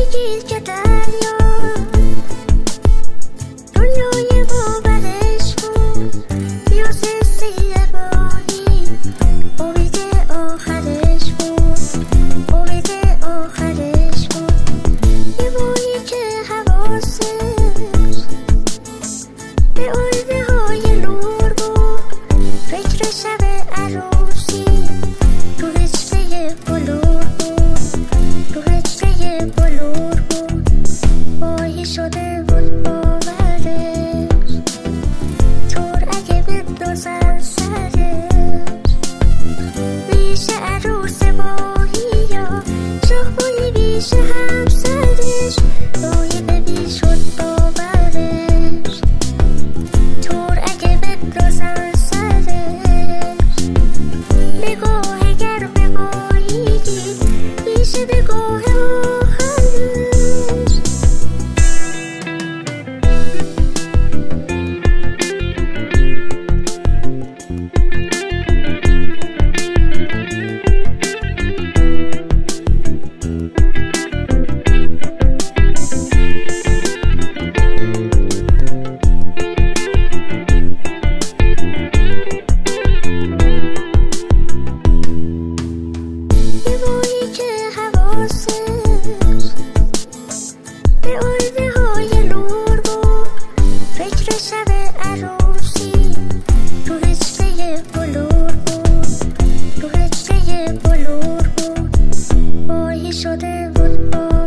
بگیر که دریا دنیای باورش بود بیا سیه باهی امید آخرش بود امید آخرش بود یه ماهی که حواسش به آینه های نور بود فکر شب عروسی تو هجله بلور بود تو هجله بلور بود ماهی شده بود باورش طور اگه بندازن سرش میشه عروس ماهی یا شاهماهی میشه همسرش ماهی ببین شد باورش طور اگه بندازن سرش نگاه گرم ماهیگی میشه نگاه آخرش یه ماهی که حواسش به آینه های نور بود فکر شب عروسی تو هجله بلور بود تو هجله بلور بود ماهی شده بود